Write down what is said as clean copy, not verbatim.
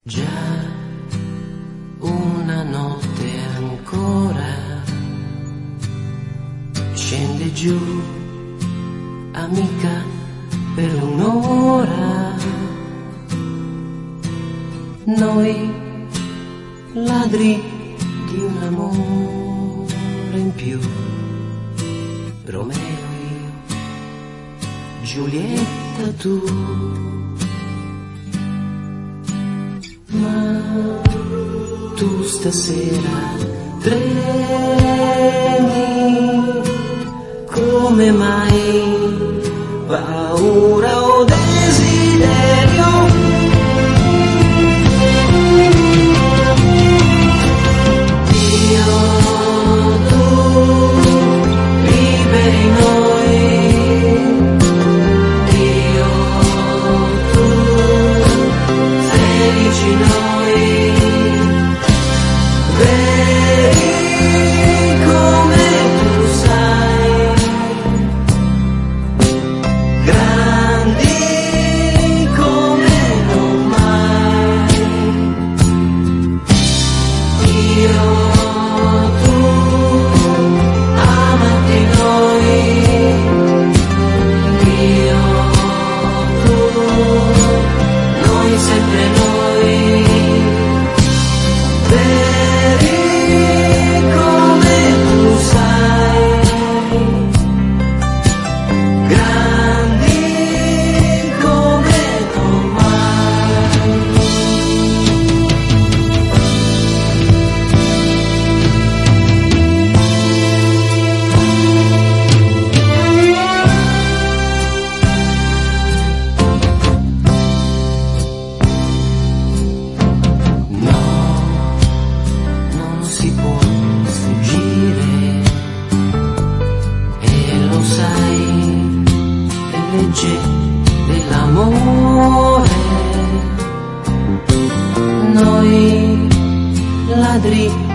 Già una notte ancora scende giù, amica, per un'ora. Noi ladri di un amore in più, Romeo io, Giulietta tu. Ma tu stasera tremi, come mai? Paura o desiderio? Io, tu, liberi noi. Io, tu, felici noi. Vedi come tu sai, grandi come non mai. Io, tu, amati noi. Io, tu, noi sempre noi. Vedi come tu sai, grandi come non mai. No, non si può fuggire, e lo sai, è legge dell'amore. Noi ladri